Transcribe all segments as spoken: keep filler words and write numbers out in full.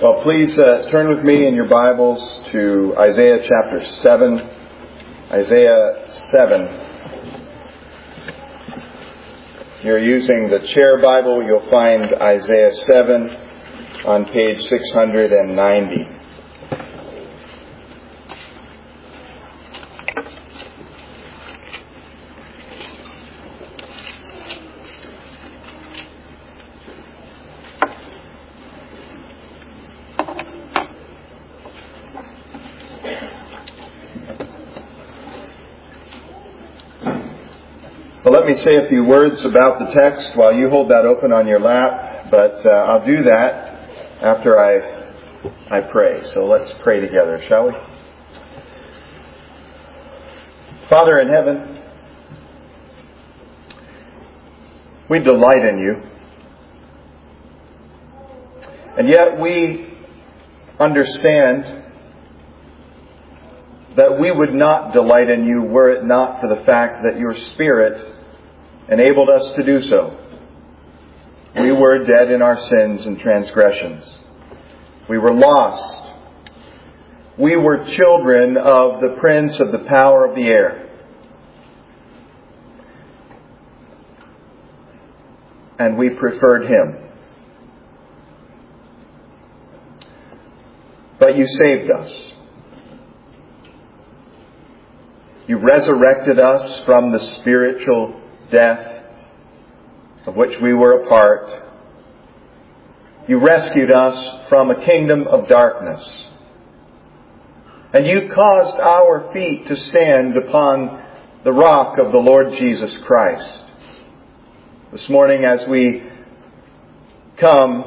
Well, please uh, turn with me in your Bibles to Isaiah chapter seven. Isaiah seven. If you're using the Chair Bible, you'll find Isaiah seven on page six hundred ninety. Well, let me say a few words about the text while you hold that open on your lap, but uh, I'll do that after I I pray. So let's pray together, shall we? Father in heaven, we delight in you, and yet we understand that we would not delight in you were it not for the fact that your Spirit enabled us to do so. We were dead in our sins and transgressions. We were lost. We were children of the prince of the power of the air. And we preferred him. But you saved us. You resurrected us from the spiritual death of which we were a part. You rescued us from a kingdom of darkness. And you caused our feet to stand upon the rock of the Lord Jesus Christ. This morning as we come,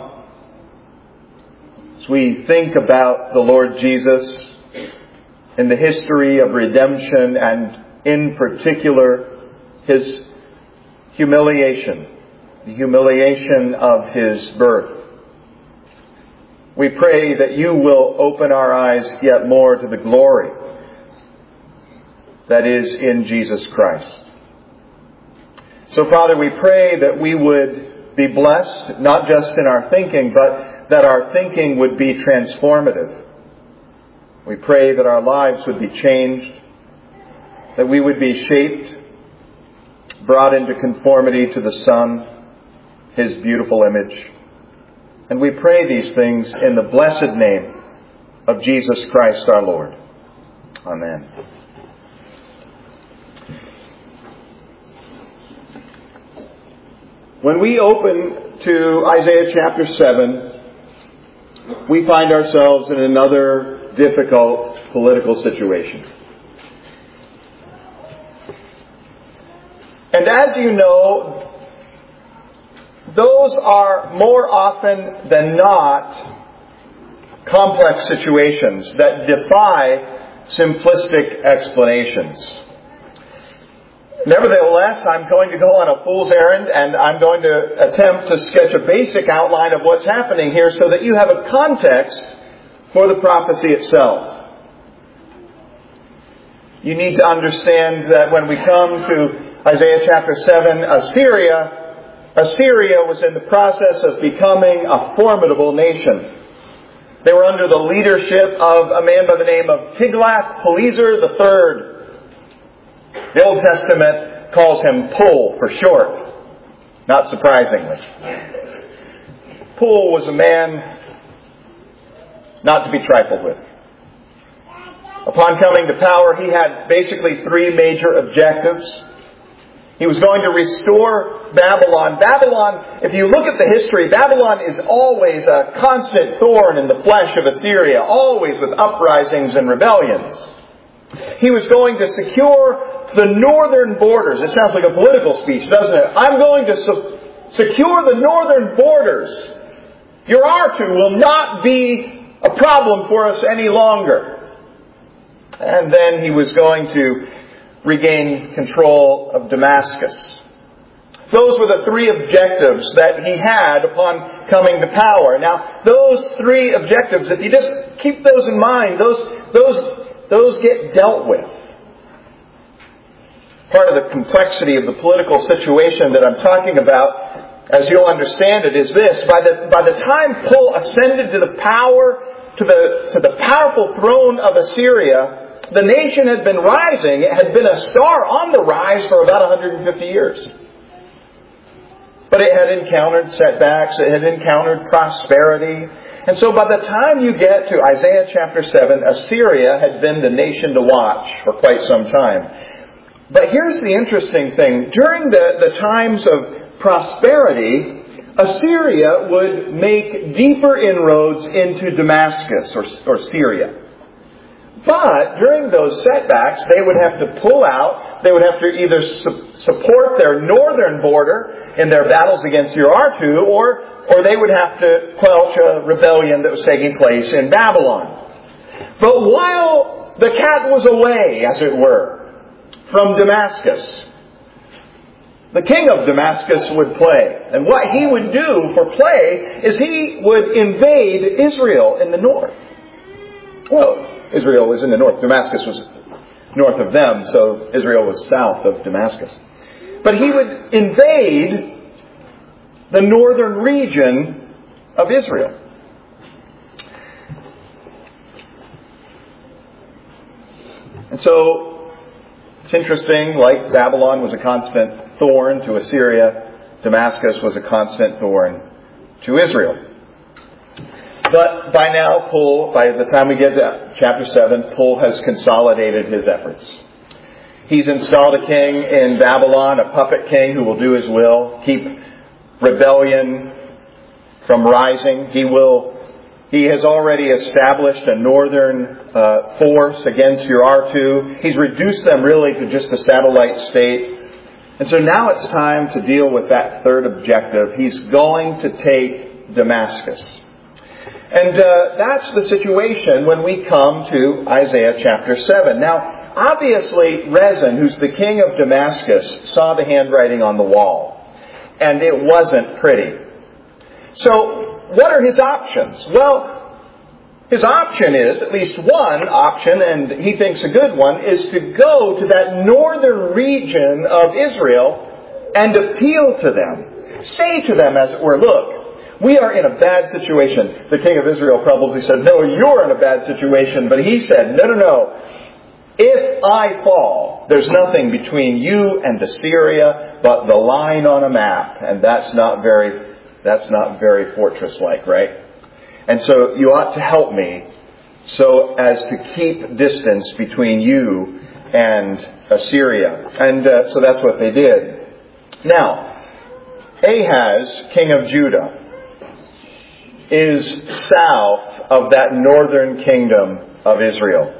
as we think about the Lord Jesus in the history of redemption and in particular his humiliation, the humiliation of his birth. We pray that you will open our eyes yet more to the glory that is in Jesus Christ. So, Father, we pray that we would be blessed, not just in our thinking, but that our thinking would be transformative. We pray that our lives would be changed, that we would be shaped, brought into conformity to the Son, his beautiful image. And we pray these things in the blessed name of Jesus Christ our Lord. Amen. When we open to Isaiah chapter seven, we find ourselves in another difficult political situation. And as you know, those are more often than not complex situations that defy simplistic explanations. Nevertheless, I'm going to go on a fool's errand and I'm going to attempt to sketch a basic outline of what's happening here so that you have a context for the prophecy itself. You need to understand that when we come to Isaiah chapter seven, Assyria, Assyria was in the process of becoming a formidable nation. They were under the leadership of a man by the name of Tiglath-Pileser the third. The Old Testament calls him Pul for short, not surprisingly. Pul was a man not to be trifled with. Upon coming to power, he had basically three major objectives. He was going to restore Babylon. Babylon, if you look at the history, Babylon is always a constant thorn in the flesh of Assyria, always with uprisings and rebellions. He was going to secure the northern borders. It sounds like a political speech, doesn't it? I'm going to su- secure the northern borders. Urartu will not be a problem for us any longer. And then he was going to regain control of Damascus. Those were the three objectives that he had upon coming to power. Now, those three objectives, if you just keep those in mind, those, those, those get dealt with. Part of the complexity of the political situation that I'm talking about as you'll understand it, is this. By the, by the time Pul ascended to the power, to the, to the powerful throne of Assyria, the nation had been rising. It had been a star on the rise for about one hundred fifty years. But it had encountered setbacks. It had encountered prosperity. And so by the time you get to Isaiah chapter seven, Assyria had been the nation to watch for quite some time. But here's the interesting thing. During the, the times of prosperity, Assyria would make deeper inroads into Damascus or, or Syria. But during those setbacks, they would have to pull out. They would have to either su- support their northern border in their battles against Urartu, or, or they would have to quelch a rebellion that was taking place in Babylon. But while the cat was away, as it were, from Damascus, the king of Damascus would play. And what he would do for play is he would invade Israel in the north. Well, Israel was in the north. Damascus was north of them, so Israel was south of Damascus. But he would invade the northern region of Israel. And so it's interesting, like Babylon was a constant thorn to Assyria, Damascus was a constant thorn to Israel. But by now, Pul, by the time we get to chapter seven, Pul has consolidated his efforts. He's installed a king in Babylon, a puppet king who will do his will, keep rebellion from rising. He will. He has already established a northern uh, force against Urartu. He's reduced them really to just a satellite state. And so now it's time to deal with that third objective. He's going to take Damascus. And uh, that's the situation when we come to Isaiah chapter seven. Now, obviously, Rezin, who's the king of Damascus, saw the handwriting on the wall. And it wasn't pretty. So, what are his options? Well, his option is, at least one option, and he thinks a good one, is to go to that northern region of Israel and appeal to them. Say to them, as it were, look, we are in a bad situation. The king of Israel probably said, no, you're in a bad situation. But he said, no, no, no. If I fall, there's nothing between you and Assyria but the line on a map. And that's not very, that's not very fortress-like, right? And so you ought to help me so as to keep distance between you and Assyria. And uh, so that's what they did. Now, Ahaz, king of Judah, is south of that northern kingdom of Israel.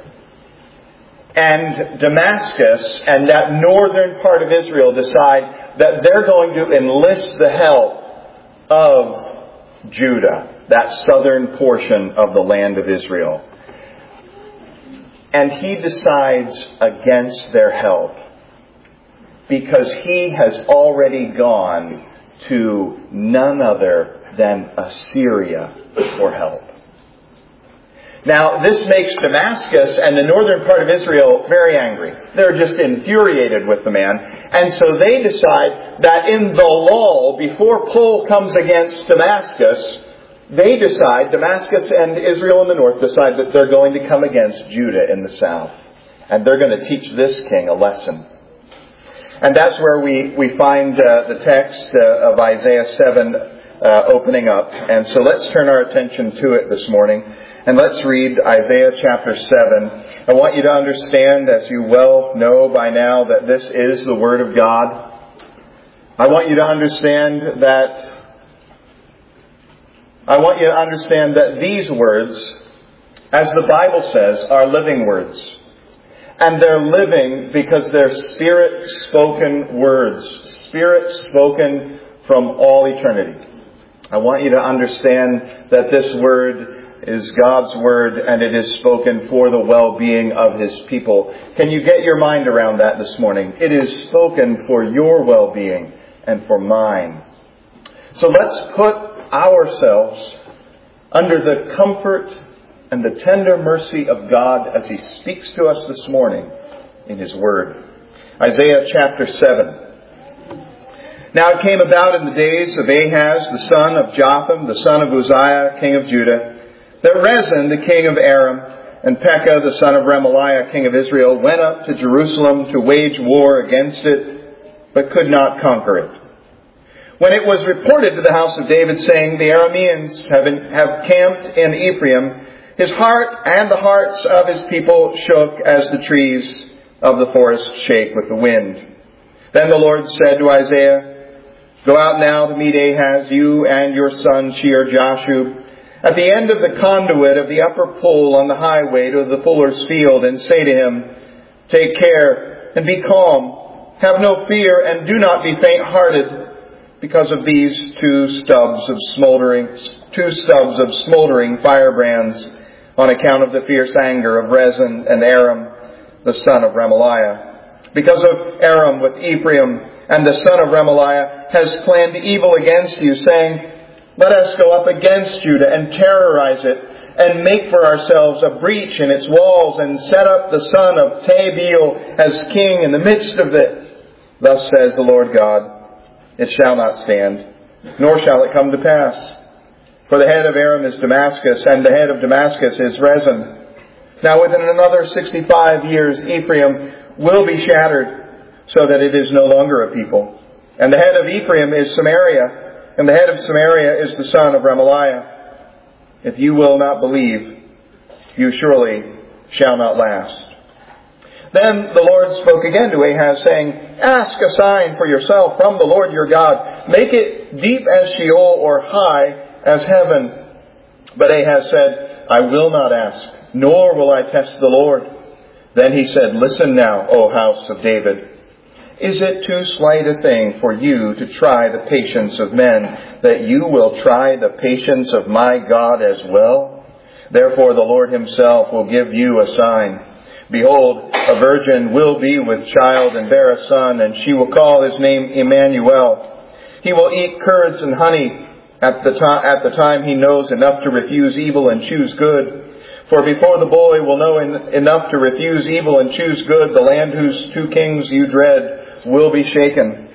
And Damascus and that northern part of Israel decide that they're going to enlist the help of Judah, that southern portion of the land of Israel. And he decides against their help because he has already gone to none other than Assyria for help. Now, this makes Damascus and the northern part of Israel very angry. They're just infuriated with the man. And so they decide that in the lull, before Pul comes against Damascus, they decide, Damascus and Israel in the north decide that they're going to come against Judah in the south. And they're going to teach this king a lesson. And that's where we, we find uh, the text uh, of Isaiah seven uh, opening up. And so let's turn our attention to it this morning. And let's read Isaiah chapter seven. I want you to understand, as you well know by now, that this is the Word of God. I want you to understand that I want you to understand that these words, as the Bible says, are living words. And they're living because they're Spirit-spoken words. Spirit-spoken from all eternity. I want you to understand that this Word is God's Word and it is spoken for the well-being of His people. Can you get your mind around that this morning? It is spoken for your well-being and for mine. So let's put ourselves under the comfort and the tender mercy of God as He speaks to us this morning in His Word. Isaiah chapter seven. Now it came about in the days of Ahaz, the son of Jotham, the son of Uzziah, king of Judah, that Rezin, the king of Aram, and Pekah, the son of Remaliah, king of Israel, went up to Jerusalem to wage war against it, but could not conquer it. When it was reported to the house of David, saying, the Arameans have, in, have camped in Ephraim, his heart and the hearts of his people shook as the trees of the forest shake with the wind. Then the Lord said to Isaiah, go out now to meet Ahaz, you and your son Shear-Jashub, at the end of the conduit of the upper pool on the highway to the fuller's field, and say to him, take care and be calm. Have no fear and do not be faint-hearted because of these two stubs of smoldering, two stubs of smoldering firebrands on account of the fierce anger of Rezin and Aram, the son of Remaliah. Because of Aram with Ephraim, and the son of Remaliah has planned evil against you, saying, let us go up against Judah and terrorize it, and make for ourselves a breach in its walls, and set up the son of Tabeel as king in the midst of it. Thus says the Lord God, it shall not stand, nor shall it come to pass. For the head of Aram is Damascus, and the head of Damascus is Rezin. Now within another sixty-five years Ephraim will be shattered, so that it is no longer a people. And the head of Ephraim is Samaria, and the head of Samaria is the son of Remaliah. If you will not believe, you surely shall not last. Then the Lord spoke again to Ahaz, saying, ask a sign for yourself from the Lord your God. Make it deep as Sheol or high as heaven. But Ahaz said, I will not ask, nor will I test the Lord. Then he said, listen now, O house of David. Is it too slight a thing for you to try the patience of men, that you will try the patience of my God as well? Therefore the Lord himself will give you a sign. Behold, a virgin will be with child and bear a son, and she will call his name Emmanuel. He will eat curds and honey at the, to- at the time he knows enough to refuse evil and choose good. For before the boy will know en- enough to refuse evil and choose good, the land whose two kings you dread will be shaken.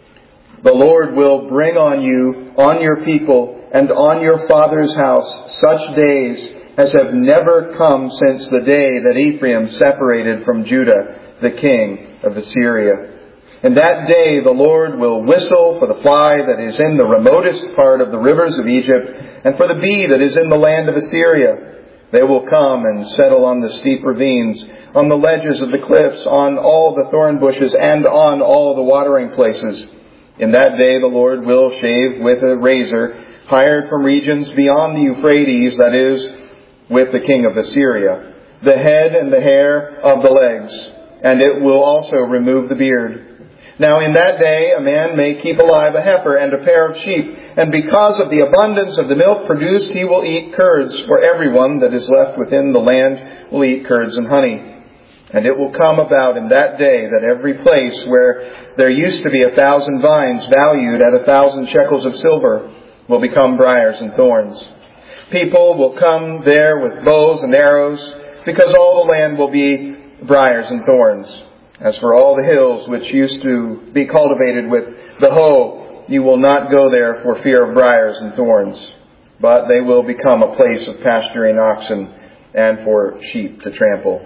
The Lord will bring on you, on your people, and on your father's house such days as have never come since the day that Ephraim separated from Judah, the king of Assyria. In that day the Lord will whistle for the fly that is in the remotest part of the rivers of Egypt, and for the bee that is in the land of Assyria. They will come and settle on the steep ravines, on the ledges of the cliffs, on all the thorn bushes, and on all the watering places. In that day the Lord will shave with a razor, hired from regions beyond the Euphrates, that is, with the king of Assyria, the head and the hair of the legs, and it will also remove the beard. Now in that day a man may keep alive a heifer and a pair of sheep, and because of the abundance of the milk produced he will eat curds, for everyone that is left within the land will eat curds and honey. And it will come about in that day that every place where there used to be a thousand vines valued at a thousand shekels of silver will become briars and thorns. People will come there with bows and arrows, because all the land will be briars and thorns. As for all the hills which used to be cultivated with the hoe, you will not go there for fear of briars and thorns, but they will become a place of pasturing oxen and for sheep to trample.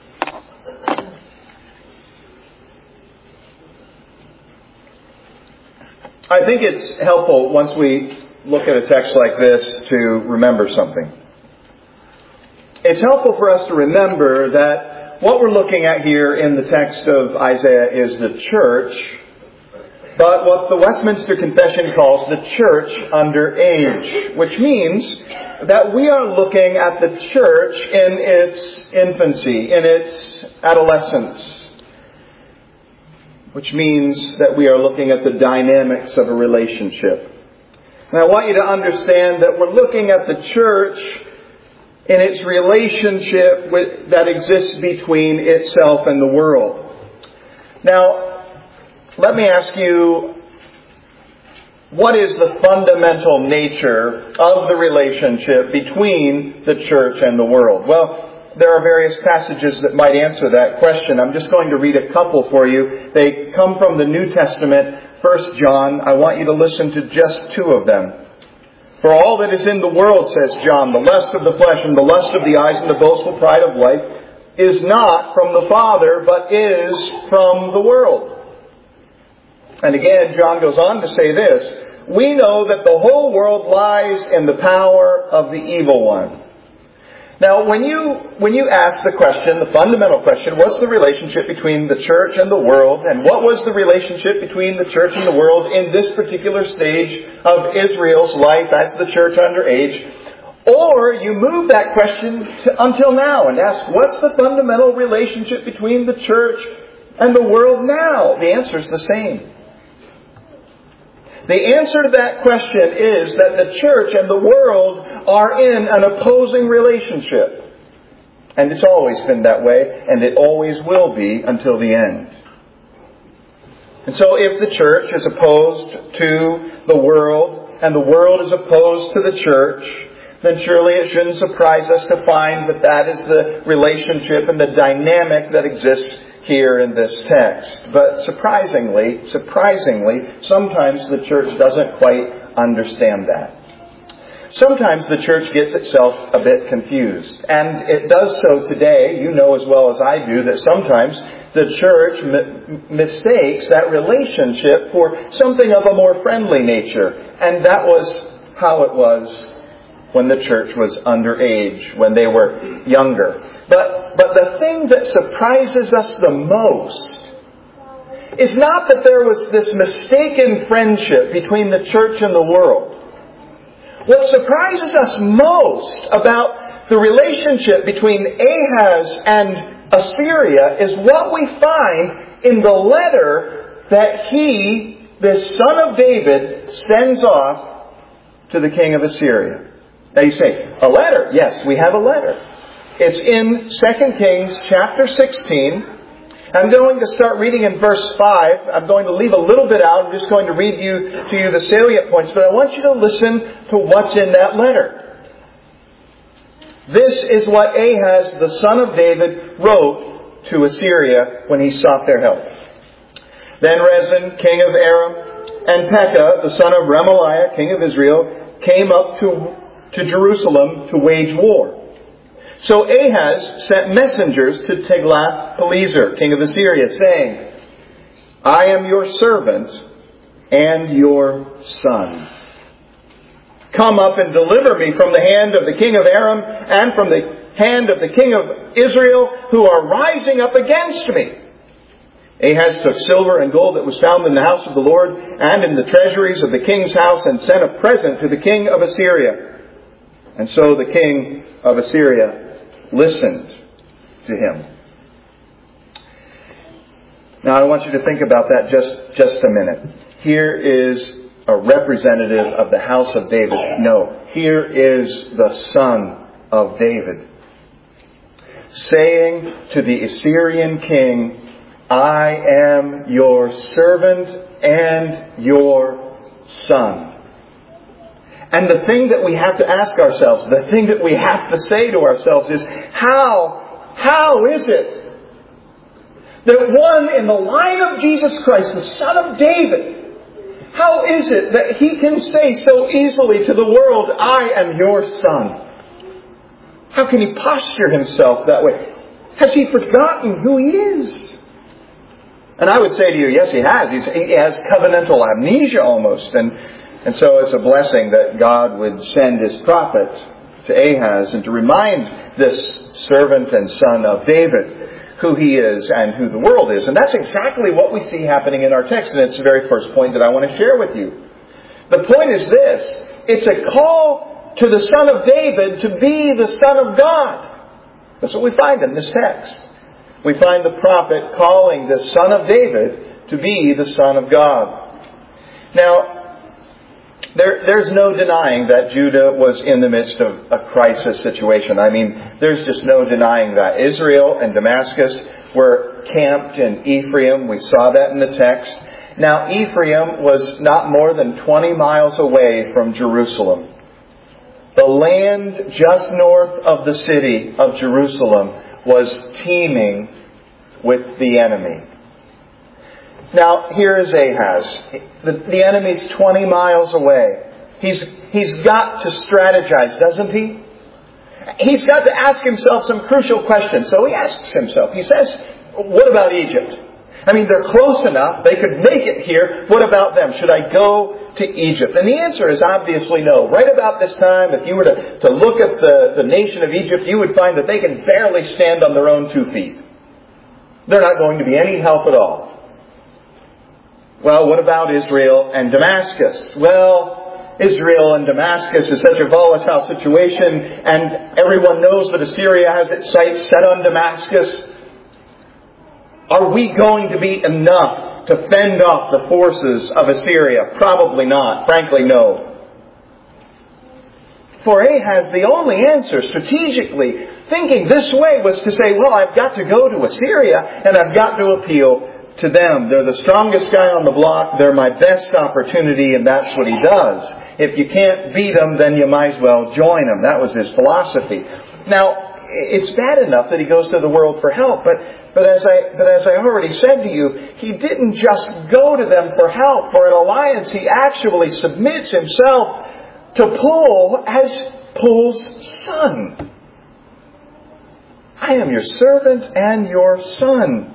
I think it's helpful once we look at a text like this to remember something. It's helpful for us to remember that what we're looking at here in the text of Isaiah is the church, but what the Westminster Confession calls the church under age, which means that we are looking at the church in its infancy, in its adolescence, which means that we are looking at the dynamics of a relationship. And I want you to understand that we're looking at the church in its relationship with, that exists between itself and the world. Now, let me ask you, what is the fundamental nature of the relationship between the church and the world? Well, there are various passages that might answer that question. I'm just going to read a couple for you. They come from the New Testament First John, I want you to listen to just two of them. For all that is in the world, says John, the lust of the flesh and the lust of the eyes and the boastful pride of life is not from the Father, but is from the world. And again, John goes on to say this, we know that the whole world lies in the power of the evil one. Now, when you when you ask the question, the fundamental question, what's the relationship between the church and the world? And what was the relationship between the church and the world in this particular stage of Israel's life as the church underage? Or you move that question to, until now and ask, what's the fundamental relationship between the church and the world now? The answer is the same. The answer to that question is that the church and the world are in an opposing relationship. And it's always been that way, and it always will be until the end. And so if the church is opposed to the world, and the world is opposed to the church, then surely it shouldn't surprise us to find that that is the relationship and the dynamic that exists here in this text. But surprisingly, surprisingly, sometimes the church doesn't quite understand that. Sometimes the church gets itself a bit confused. And it does so today. You know as well as I do that sometimes the church m- mistakes that relationship for something of a more friendly nature. And that was how it was when the church was underage, when they were younger. But, but the thing that surprises us the most is not that there was this mistaken friendship between the church and the world. What surprises us most about the relationship between Ahaz and Assyria is what we find in the letter that he, this son of David, sends off to the king of Assyria. Now you say, a letter? Yes, we have a letter. It's in Second Kings chapter sixteen. I'm going to start reading in verse five. I'm going to leave a little bit out. I'm just going to read you to you the salient points. But I want you to listen to what's in that letter. This is what Ahaz, the son of David, wrote to Assyria when he sought their help. Then Rezin, king of Aram, and Pekah, the son of Remaliah, king of Israel, came up to to Jerusalem to wage war. So Ahaz sent messengers to Tiglath-Pileser, king of Assyria, saying, I am your servant and your son. Come up and deliver me from the hand of the king of Aram and from the hand of the king of Israel, who are rising up against me. Ahaz took silver and gold that was found in the house of the Lord and in the treasuries of the king's house and sent a present to the king of Assyria. And so the king of Assyria listened to him. Now I want you to think about that just, just a minute. Here is a representative of the house of David. No, here is the son of David, saying to the Assyrian king, I am your servant and your son. And the thing that we have to ask ourselves, the thing that we have to say to ourselves is, how, how is it that one in the line of Jesus Christ, the Son of David, how is it that he can say so easily to the world, I am your son? How can he posture himself that way? Has he forgotten who he is? And I would say to you, yes, he has. He's, he has covenantal amnesia almost. And And so it's a blessing that God would send his prophet to Ahaz and to remind this servant and son of David who he is and who the world is. And that's exactly what we see happening in our text. And it's the very first point that I want to share with you. The point is this. It's a call to the son of David to be the son of God. That's what we find in this text. We find the prophet calling the son of David to be the son of God. Now, There, there's no denying that Judah was in the midst of a crisis situation. I mean, there's just no denying that. Israel and Damascus were camped in Ephraim. We saw that in the text. Now, Ephraim was not more than twenty miles away from Jerusalem. The land just north of the city of Jerusalem was teeming with the enemy. Now, here is Ahaz. The, the enemy's twenty miles away. He's, he's got to strategize, doesn't he? He's got to ask himself some crucial questions. So he asks himself, he says, what about Egypt? I mean, they're close enough. They could make it here. What about them? Should I go to Egypt? And the answer is obviously no. Right about this time, if you were to, to look at the, the nation of Egypt, you would find that they can barely stand on their own two feet. They're not going to be any help at all. Well, what about Israel and Damascus? Well, Israel and Damascus is such a volatile situation, and everyone knows that Assyria has its sights set on Damascus. Are we going to be enough to fend off the forces of Assyria? Probably not. Frankly, no. For Ahaz, the only answer strategically, thinking this way, was to say, well, I've got to go to Assyria and I've got to appeal to them. They're the strongest guy on the block. They're my best opportunity, and that's what he does. If you can't beat them, then you might as well join them. That was his philosophy. Now, it's bad enough that he goes to the world for help, but But as I but as I already said to you, he didn't just go to them for help. For an alliance, he actually submits himself to Pul as Pul's son. I am your servant and your son.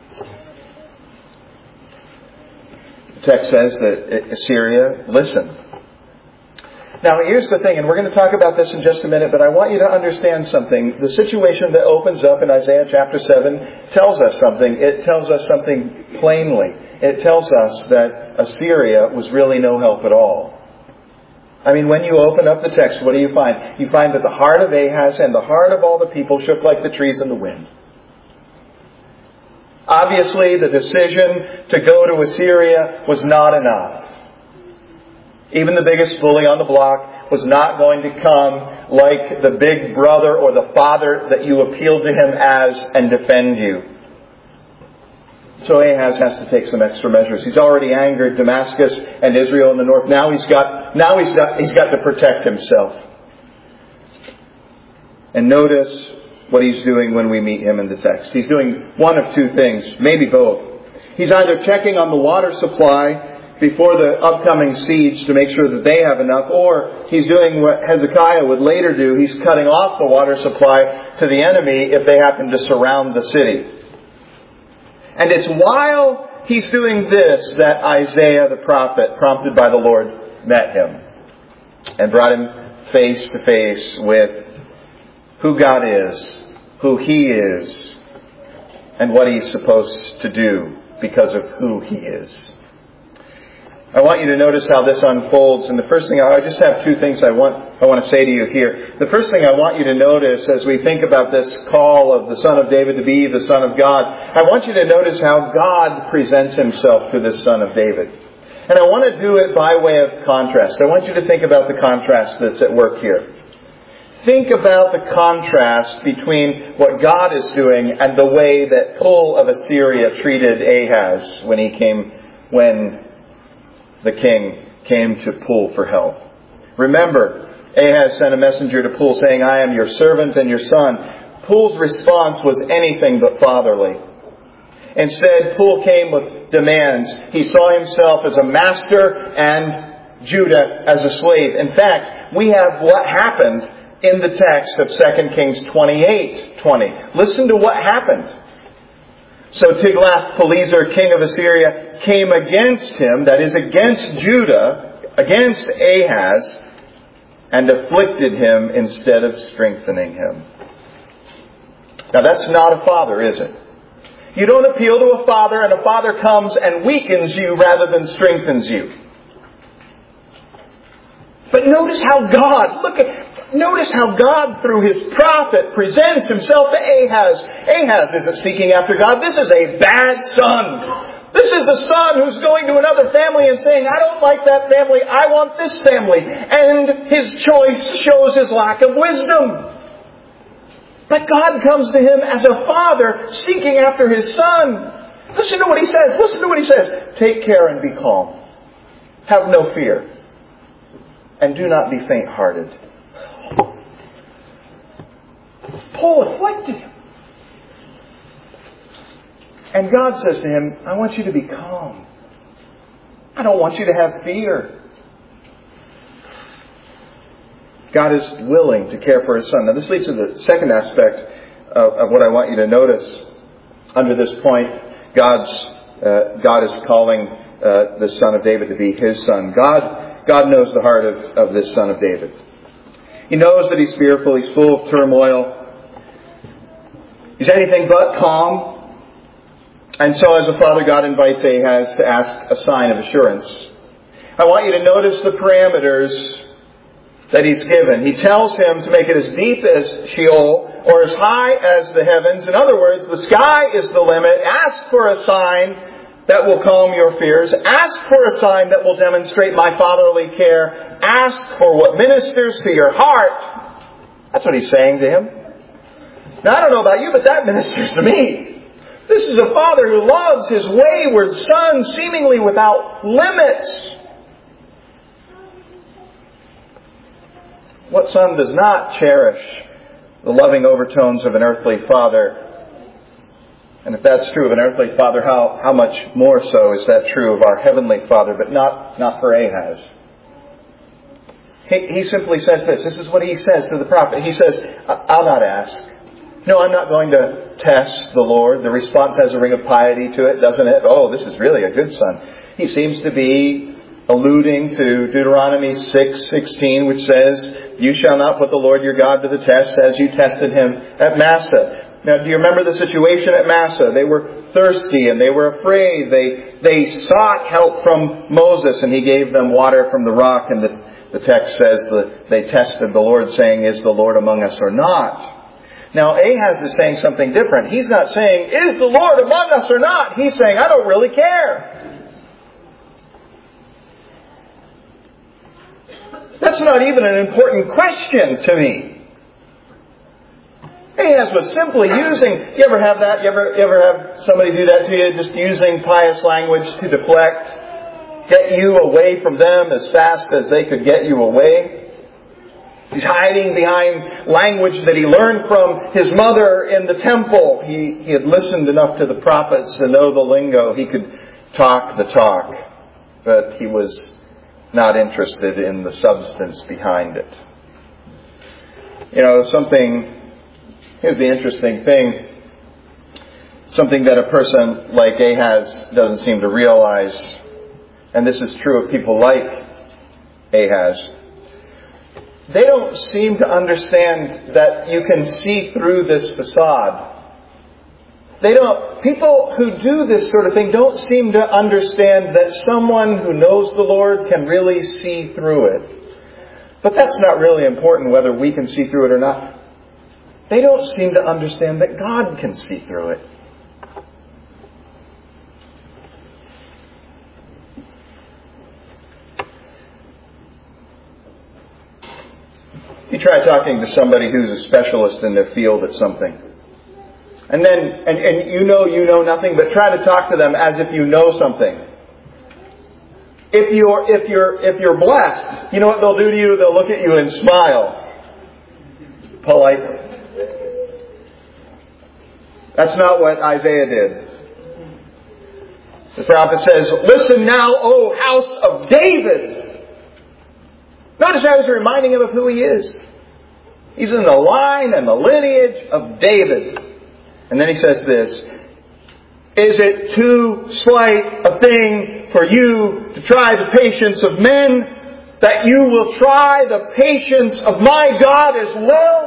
The text says that Assyria listened. Now, here's the thing, and we're going to talk about this in just a minute, but I want you to understand something. The situation that opens up in Isaiah chapter seven tells us something. It tells us something plainly. It tells us that Assyria was really no help at all. I mean, when you open up the text, what do you find? You find that the heart of Ahaz and the heart of all the people shook like the trees in the wind. Obviously, the decision to go to Assyria was not enough. Even the biggest bully on the block was not going to come like the big brother or the father that you appealed to him as and defend you. So Ahaz has to take some extra measures. He's already angered Damascus and Israel in the north. Now he's got, now he's got, he's got to protect himself. And notice what he's doing when we meet him in the text. He's doing one of two things, maybe both. He's either checking on the water supply before the upcoming siege to make sure that they have enough, or he's doing what Hezekiah would later do. He's cutting off the water supply to the enemy if they happen to surround the city. And it's while he's doing this that Isaiah the prophet, prompted by the Lord, met him and brought him face to face with who God is, who He is, and what He's supposed to do because of who He is. I want you to notice how this unfolds. And the first thing, I just have two things I want I want to say to you here. The first thing I want you to notice as we think about this call of the Son of David to be the Son of God, I want you to notice how God presents Himself to this Son of David. And I want to do it by way of contrast. I want you to think about the contrast that's at work here. Think about the contrast between what God is doing and the way that Pul of Assyria treated Ahaz when he came, when the king came to Pul for help. Remember, Ahaz sent a messenger to Pul saying, I am your servant and your son. Pul's response was anything but fatherly. Instead, Pul came with demands. He saw himself as a master and Judah as a slave. In fact, we have what happened in the text of Second Kings twenty-eight twenty. Listen to what happened. So Tiglath-Pileser, king of Assyria, came against him, that is against Judah, against Ahaz, and afflicted him instead of strengthening him. Now that's not a father, is it? You don't appeal to a father and a father comes and weakens you rather than strengthens you. But notice how God, look at, Notice how God, through His prophet, presents Himself to Ahaz. Ahaz isn't seeking after God. This is a bad son. This is a son who's going to another family and saying, I don't like that family. I want this family. And his choice shows his lack of wisdom. But God comes to him as a father seeking after his son. Listen to what He says. Listen to what He says. Take care and be calm. Have no fear. And do not be faint-hearted. Pul afflicted him. And God says to him, I want you to be calm. I don't want you to have fear. God is willing to care for His Son. Now this leads to the second aspect of, of what I want you to notice. Under this point, God's uh, God is calling uh, the Son of David to be His Son. God, God knows the heart of, of this Son of David. He knows that he's fearful. He's full of turmoil. He's anything but calm. And so as a father, God invites Ahaz to ask a sign of assurance. I want you to notice the parameters that he's given. He tells him to make it as deep as Sheol or as high as the heavens. In other words, the sky is the limit. Ask for a sign that will calm your fears. Ask for a sign that will demonstrate my fatherly care. Ask for what ministers to your heart. That's what he's saying to him. Now, I don't know about you, but that ministers to me. This is a father who loves his wayward son seemingly without limits. What son does not cherish the loving overtones of an earthly father? And if that's true of an earthly father, how, how much more so is that true of our heavenly Father, but not, not for Ahaz. He, he simply says this. This is what he says to the prophet. He says, I'll not ask. No, I'm not going to test the Lord. The response has a ring of piety to it, doesn't it? Oh, this is really a good son. He seems to be alluding to Deuteronomy six sixteen, which says, you shall not put the Lord your God to the test as you tested him at Massah. Now, do you remember the situation at Massah? They were thirsty and they were afraid. They they sought help from Moses and he gave them water from the rock. And the, the text says that they tested the Lord, saying, is the Lord among us or not? Now, Ahaz is saying something different. He's not saying, is the Lord among us or not? He's saying, I don't really care. That's not even an important question to me. Ahaz was simply using, you ever have that? You ever, you ever have somebody do that to you? Just using pious language to deflect, get you away from them as fast as they could get you away. He's hiding behind language that he learned from his mother in the temple. He, he had listened enough to the prophets to know the lingo. He could talk the talk, but he was not interested in the substance behind it. You know, something... Here's the interesting thing. Something that a person like Ahaz doesn't seem to realize, and this is true of people like Ahaz. They don't seem to understand that you can see through this facade. They don't, people who do this sort of thing don't seem to understand that someone who knows the Lord can really see through it. But that's not really important whether we can see through it or not. They don't seem to understand that God can see through it. You try talking to somebody who's a specialist in their field at something. And then, and, and you know you know nothing, but try to talk to them as if you know something. If you're, if you're, if you're blessed, you know what they'll do to you? They'll look at you and smile. Politely. That's not what Isaiah did. The prophet says, listen now, O house of David. Notice how he's reminding him of who he is. He's in the line and the lineage of David. And then he says this, is it too slight a thing for you to try the patience of men, that you will try the patience of my God as well?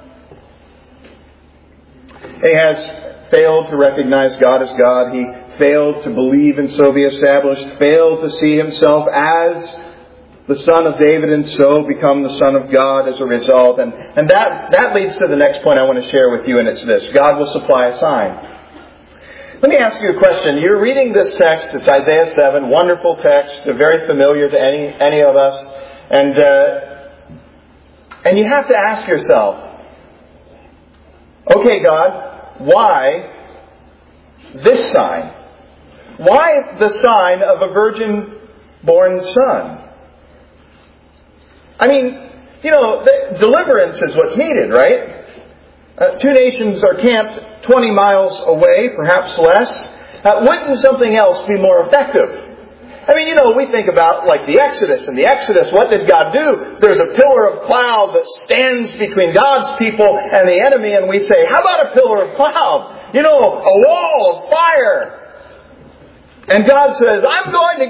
Ahaz failed to recognize God as God. He failed to believe and so be established. Failed to see himself as the son of David and so become the son of God as a result. And, and that, that leads to the next point I want to share with you, and it's this. God will supply a sign. Let me ask you a question. You're reading this text. It's Isaiah seven. Wonderful text. Very familiar to any, any of us. And, uh, and you have to ask yourself, okay, God, why this sign? Why the sign of a virgin-born son? I mean, you know, the deliverance is what's needed, right? Uh, two nations are camped twenty miles away, perhaps less. Uh, wouldn't something else be more effective? I mean, you know, we think about like the Exodus. In the Exodus, what did God do? There's a pillar of cloud that stands between God's people and the enemy, and we say, how about a pillar of cloud? You know, a wall of fire. And God says, I'm going to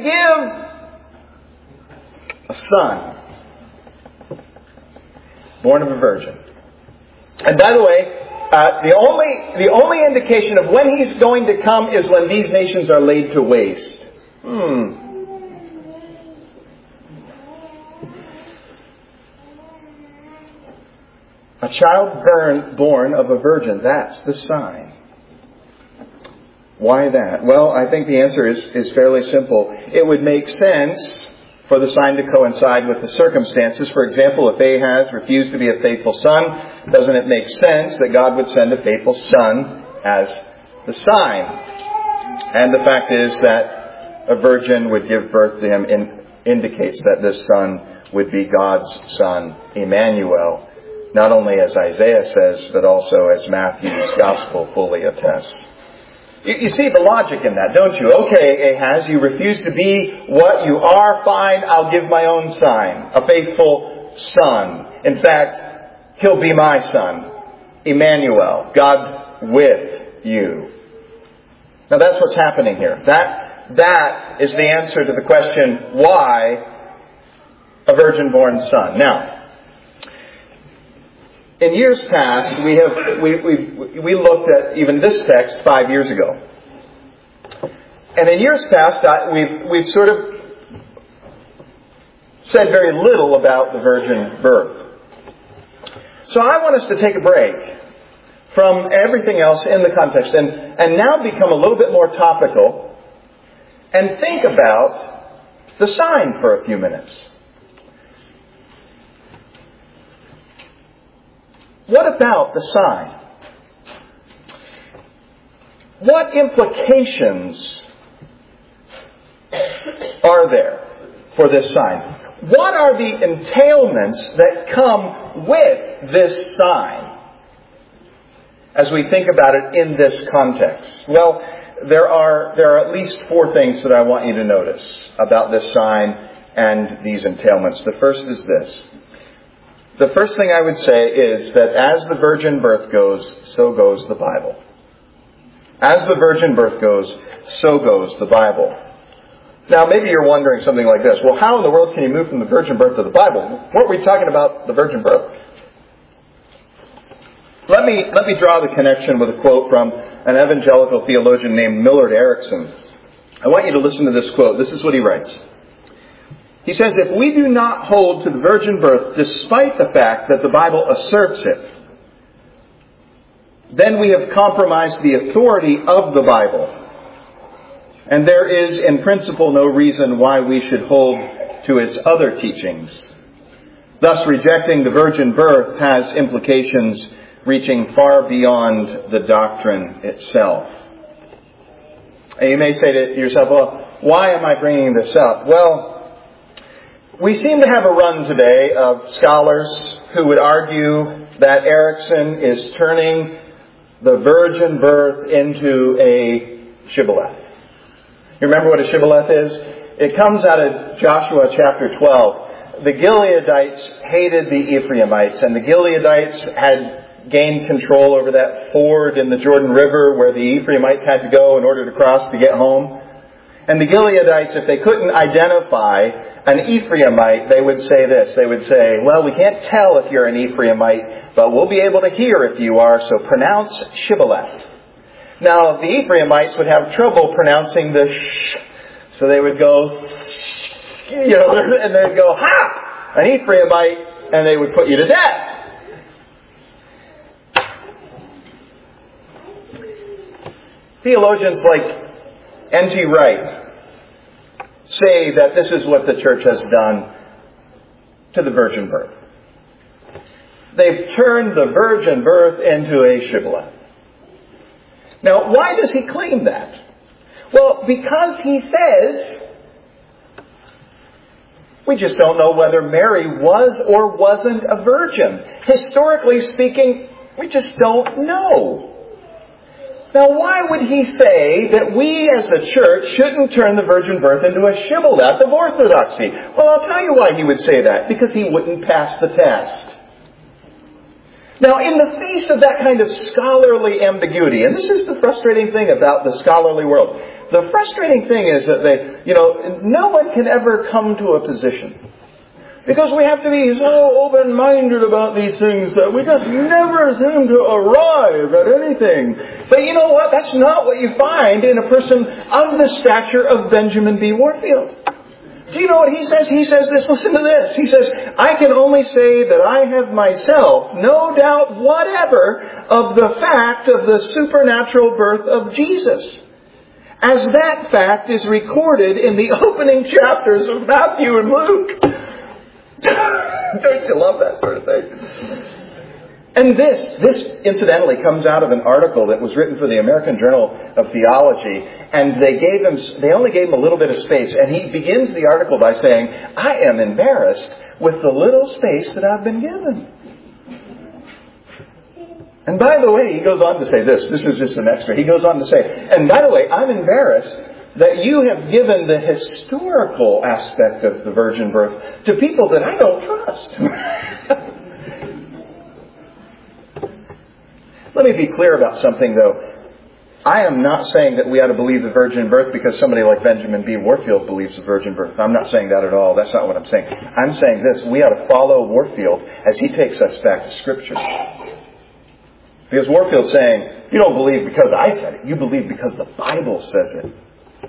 give a son, born of a virgin. And by the way, uh, the only the only indication of when He's going to come is when these nations are laid to waste. Hmm. A child born, born of a virgin, that's the sign. Why that? Well, I think the answer is, is fairly simple. It would make sense for the sign to coincide with the circumstances. For example, if Ahaz refused to be a faithful son, doesn't it make sense that God would send a faithful son as the sign? And the fact is that a virgin would give birth to him in, indicates that this son would be God's son, Emmanuel. Not only as Isaiah says, but also as Matthew's Gospel fully attests. You, you see the logic in that, don't you? Okay, Ahaz, you refuse to be what you are. Fine, I'll give my own sign. A faithful son. In fact, he'll be my son. Emmanuel. God with you. Now that's what's happening here. That, that is the answer to the question, why a virgin-born son? Now, in years past, we have we we we looked at even this text five years ago, and in years past, I, we've we've sort of said very little about the virgin birth. So I want us to take a break from everything else in the context, and and now become a little bit more topical, and think about the sign for a few minutes. What about the sign? What implications are there for this sign? What are the entailments that come with this sign as we think about it in this context? Well, there are there are at least four things that I want you to notice about this sign and these entailments. The first is this. The first thing I would say is that as the virgin birth goes, so goes the Bible. As the virgin birth goes, so goes the Bible. Now, maybe you're wondering something like this. Well, how in the world can you move from the virgin birth to the Bible? Weren't we talking about the virgin birth? Let me, let me draw the connection with a quote from an evangelical theologian named Millard Erickson. I want you to listen to this quote. This is what he writes. He says, if we do not hold to the virgin birth despite the fact that the Bible asserts it, then we have compromised the authority of the Bible. And there is in principle no reason why we should hold to its other teachings. Thus, rejecting the virgin birth has implications reaching far beyond the doctrine itself. And you may say to yourself, well, why am I bringing this up? Well, we seem to have a run today of scholars who would argue that Erickson is turning the virgin birth into a shibboleth. You remember what a shibboleth is? It comes out of Joshua chapter twelve. The Gileadites hated the Ephraimites, and the Gileadites had gained control over that ford in the Jordan River where the Ephraimites had to go in order to cross to get home. And the Gileadites, if they couldn't identify an Ephraimite, they would say this. They would say, well, we can't tell if you're an Ephraimite, but we'll be able to hear if you are, so pronounce shibboleth. Now, the Ephraimites would have trouble pronouncing the sh, so they would go, you know, and they'd go, ha! An Ephraimite, and they would put you to death. Theologians like N T Wright say that this is what the church has done to the virgin birth. They've turned the virgin birth into a shibboleth. Now, why does he claim that? Well, because he says we just don't know whether Mary was or wasn't a virgin. Historically speaking, We just don't know. Now, why would he say that we as a church shouldn't turn the virgin birth into a shibboleth of orthodoxy? Well, I'll tell you why he would say that. Because he wouldn't pass the test. Now, in the face of that kind of scholarly ambiguity, and this is the frustrating thing about the scholarly world, the frustrating thing is that they, you know, no one can ever come to a position. Because we have to be so open-minded about these things that we just never seem to arrive at anything. But you know what? That's not what you find in a person of the stature of Benjamin B. Warfield. Do you know what he says? He says this, listen to this. He says, I can only say that I have myself no doubt whatever of the fact of the supernatural birth of Jesus, as that fact is recorded in the opening chapters of Matthew and Luke. Don't you love that sort of thing? And this, this incidentally comes out of an article that was written for the American Journal of Theology, and they gave him, they only gave him a little bit of space, and he begins the article by saying, I am embarrassed with the little space that I've been given. And by the way, he goes on to say this, this is just an extra, he goes on to say, and by the way, I'm embarrassed that you have given the historical aspect of the virgin birth to people that I don't trust. Let me be clear about something, though. I am not saying that we ought to believe the virgin birth because somebody like Benjamin B. Warfield believes the virgin birth. I'm not saying that at all. That's not what I'm saying. I'm saying this. We ought to follow Warfield as he takes us back to Scripture. Because Warfield's saying, you don't believe because I said it. You believe because the Bible says it.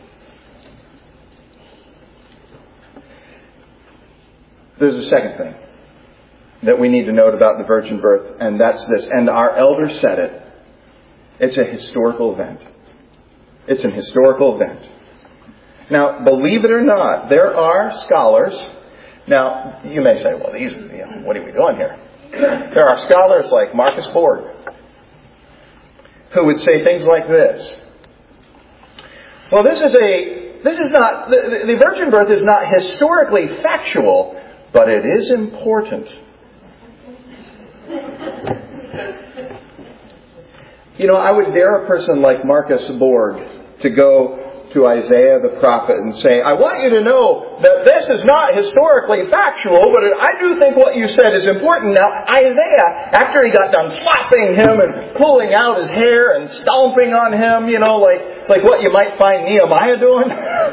There's a second thing that we need to note about the virgin birth, and that's this. And our elders said it. It's a historical event. It's an historical event. Now, believe it or not, there are scholars. Now, you may say, well, these, you know, what are we doing here? There are scholars like Marcus Borg who would say things like this. Well, this is a, this is not, the, the virgin birth is not historically factual, but it is important. You know, I would dare a person like Marcus Borg to go to Isaiah the prophet and say, I want you to know that this is not historically factual, but I do think what you said is important. Now, Isaiah, after he got done slapping him and pulling out his hair and stomping on him, you know, like, like what you might find Nehemiah doing,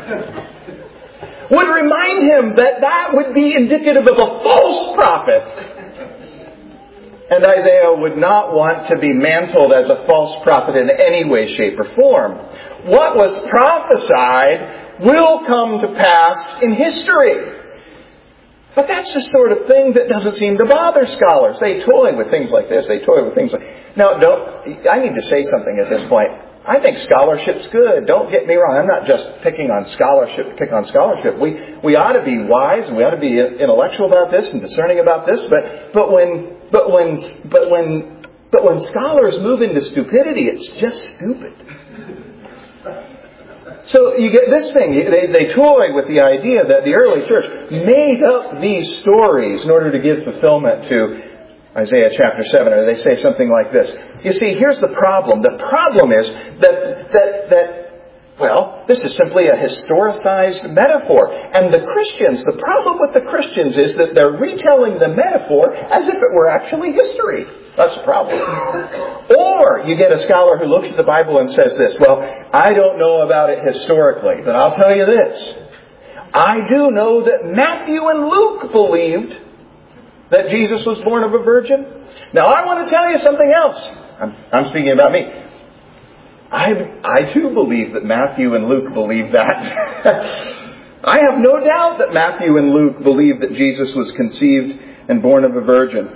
would remind him that that would be indicative of a false prophet. And Isaiah would not want to be mantled as a false prophet in any way, shape, or form. What was prophesied will come to pass in history. But that's the sort of thing that doesn't seem to bother scholars. They toy with things like this. They toy with things like... Now, don't, I need to say something at this point. I think scholarship's good. Don't get me wrong. I'm not just picking on scholarship, pick on scholarship. We we ought to be wise and we ought to be intellectual about this and discerning about this. But but when but when but when but when scholars move into stupidity, it's just stupid. So you get this thing. They they toy with the idea that the early church made up these stories in order to give fulfillment to Isaiah chapter seven, or they say something like this. You see, here's the problem. The problem is that, that, that, well, this is simply a historicized metaphor. And the Christians, the problem with the Christians is that they're retelling the metaphor as if it were actually history. That's the problem. Or you get a scholar who looks at the Bible and says this, well, I don't know about it historically, but I'll tell you this. I do know that Matthew and Luke believed that Jesus was born of a virgin. Now, I want to tell you something else. I'm, I'm speaking about me. I, I too believe that Matthew and Luke believed that. I have no doubt that Matthew and Luke believed that Jesus was conceived and born of a virgin.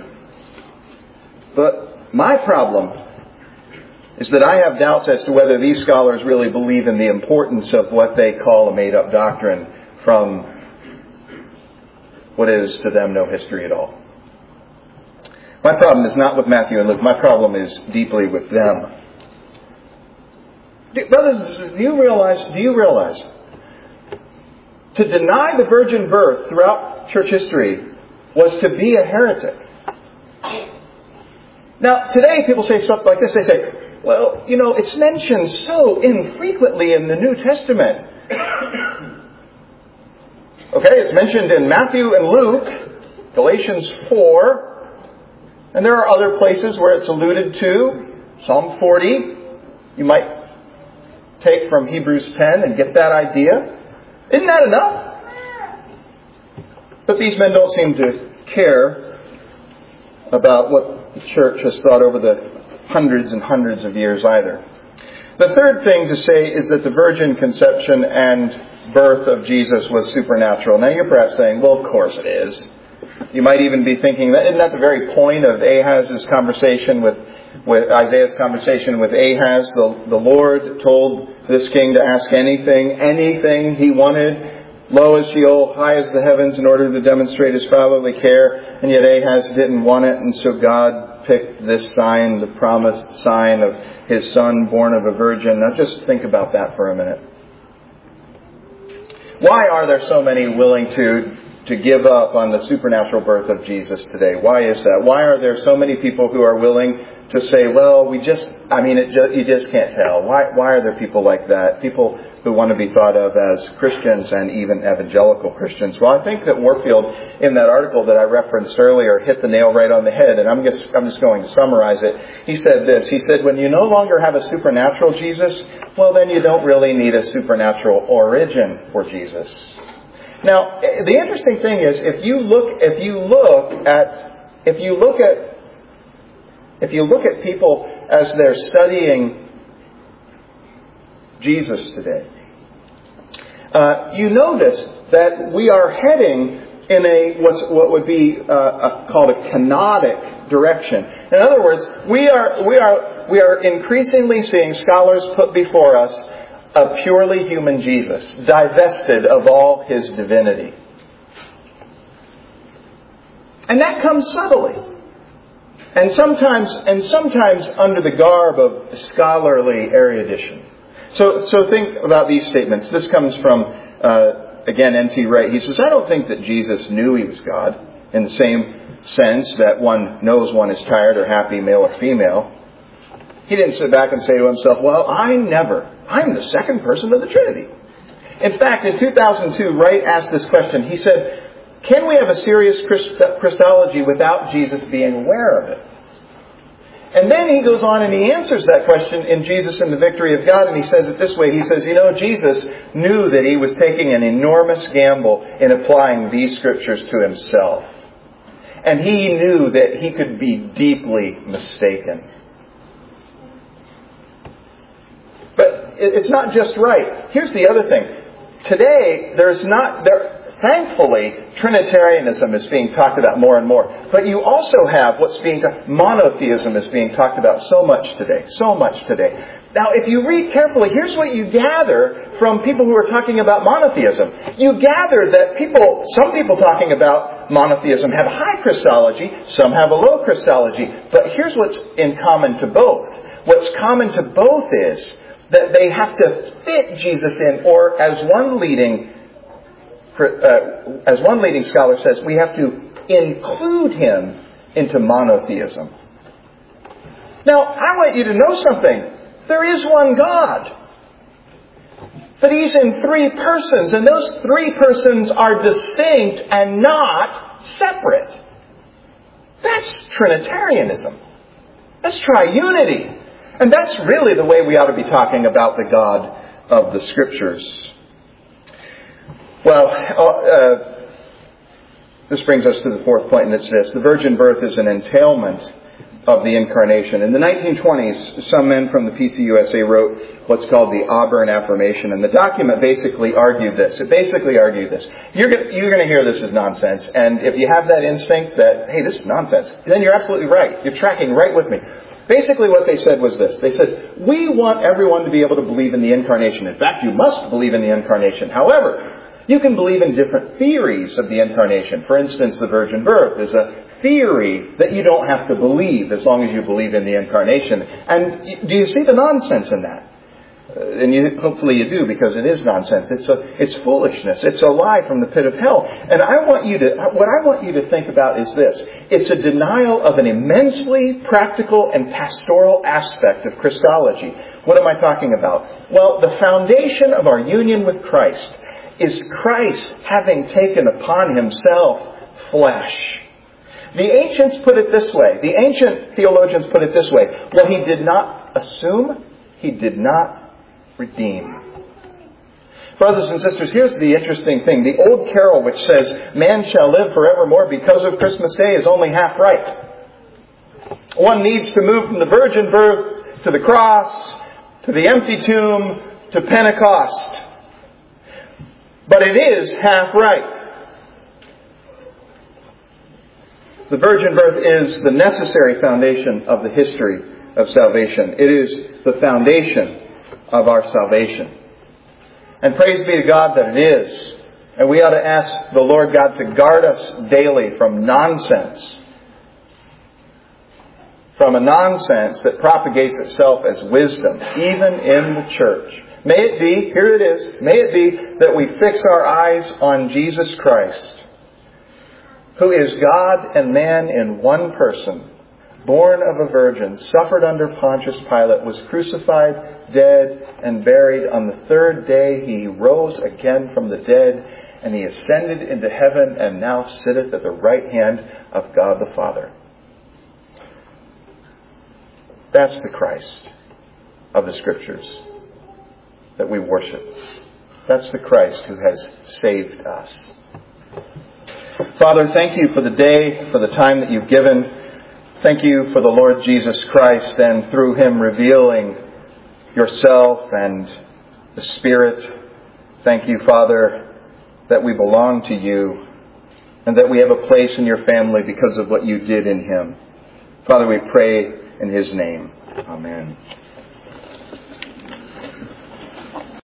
But my problem is that I have doubts as to whether these scholars really believe in the importance of what they call a made-up doctrine from what is to them no history at all. My problem is not with Matthew and Luke. My problem is deeply with them. Brothers, do you realize, do you realize, to deny the virgin birth throughout church history was to be a heretic. Now, today people say stuff like this. They say, well, you know, it's mentioned so infrequently in the New Testament. Okay, it's mentioned in Matthew and Luke, Galatians four, and there are other places where it's alluded to. Psalm forty, you might take from Hebrews ten and get that idea. Isn't that enough? But these men don't seem to care about what the church has thought over the hundreds and hundreds of years either. The third thing to say is that the virgin conception and birth of Jesus was supernatural. Now you're perhaps saying, well, of course it is. You might even be thinking, that isn't that the very point of Ahaz's conversation with, with Isaiah's conversation with Ahaz? The, the Lord told this king to ask anything, anything he wanted. Low as Sheol, high as the heavens, in order to demonstrate his fatherly care. And yet Ahaz didn't want it, and so God picked this sign, the promised sign of his son born of a virgin. Now just think about that for a minute. Why are there so many willing to, to give up on the supernatural birth of Jesus today? Why is that? Why are there so many people who are willing to say, well, we just, I mean, it just, you just can't tell. Why, why are there people like that? People who want to be thought of as Christians and even evangelical Christians. Well, I think that Warfield, in that article that I referenced earlier, hit the nail right on the head, and I'm just, I'm just going to summarize it. He said this, he said, when you no longer have a supernatural Jesus, well, then you don't really need a supernatural origin for Jesus. Now, the interesting thing is, if you look, if you look at, if you look at, if you look at people as they're studying Jesus today, uh, you notice that we are heading in a what's what would be uh, a, called a kenotic direction. In other words, we are we are we are increasingly seeing scholars put before us a purely human Jesus, divested of all his divinity, and that comes subtly, and sometimes and sometimes under the garb of scholarly erudition. So, so think about these statements. This comes from, uh, again, N T Wright. He says, I don't think that Jesus knew he was God in the same sense that one knows one is tired or happy, male or female. He didn't sit back and say to himself, well, I never, I'm the second person of the Trinity. In fact, in two thousand two, Wright asked this question. He said, can we have a serious Christology without Jesus being aware of it? And then he goes on and he answers that question in Jesus and the Victory of God, and he says it this way. He says, you know, Jesus knew that he was taking an enormous gamble in applying these scriptures to himself. And he knew that he could be deeply mistaken. But it's not just right. Here's the other thing. Today, there's not... there. Thankfully, Trinitarianism is being talked about more and more. But you also have what's being talked, monotheism is being talked about so much today. So much today. Now, if you read carefully, here's what you gather from people who are talking about monotheism. You gather that people, some people talking about monotheism have high Christology, some have a low Christology. But here's what's in common to both. What's common to both is that they have to fit Jesus in, or as one leading Uh, as one leading scholar says, we have to include him into monotheism. Now, I want you to know something. There is one God. But he's in three persons, and those three persons are distinct and not separate. That's Trinitarianism. That's triunity. And that's really the way we ought to be talking about the God of the Scriptures. Well, uh, this brings us to the fourth point, and it's this. The virgin birth is an entailment of the incarnation. In the nineteen twenties, some men from the P C U S A wrote what's called the Auburn Affirmation, and the document basically argued this. It basically argued this. You're going you're going to hear this as nonsense, and if you have that instinct that, hey, this is nonsense, then you're absolutely right. You're tracking right with me. Basically what they said was this. They said, we want everyone to be able to believe in the incarnation. In fact, you must believe in the incarnation. However, you can believe in different theories of the incarnation. For instance, the virgin birth is a theory that you don't have to believe as long as you believe in the incarnation. And do you see the nonsense in that? And you, hopefully you do, because it is nonsense. It's a, it's foolishness. It's a lie from the pit of hell. And I want you to, what I want you to think about is this. It's a denial of an immensely practical and pastoral aspect of Christology. What am I talking about? Well, the foundation of our union with Christ is Christ having taken upon himself flesh. The ancients put it this way. The ancient theologians put it this way. Well, he did not assume, he did not redeem. Brothers and sisters, here's the interesting thing. The old carol which says, man shall live forevermore because of Christmas Day, is only half right. One needs to move from the virgin birth to the cross, to the empty tomb, to Pentecost. But it is half right. The virgin birth is the necessary foundation of the history of salvation. It is the foundation of our salvation. And praise be to God that it is. And we ought to ask the Lord God to guard us daily from nonsense. From a nonsense that propagates itself as wisdom, even in the church. May it be, here it is, may it be that we fix our eyes on Jesus Christ, who is God and man in one person, born of a virgin, suffered under Pontius Pilate, was crucified, dead, and buried. On the third day he rose again from the dead, and he ascended into heaven, and now sitteth at the right hand of God the Father. That's the Christ of the Scriptures that we worship. That's the Christ who has saved us. Father, thank you for the day, for the time that you've given. Thank you for the Lord Jesus Christ, and through him revealing yourself and the Spirit. Thank you, Father, that we belong to you and that we have a place in your family because of what you did in him. Father, we pray in his name. Amen.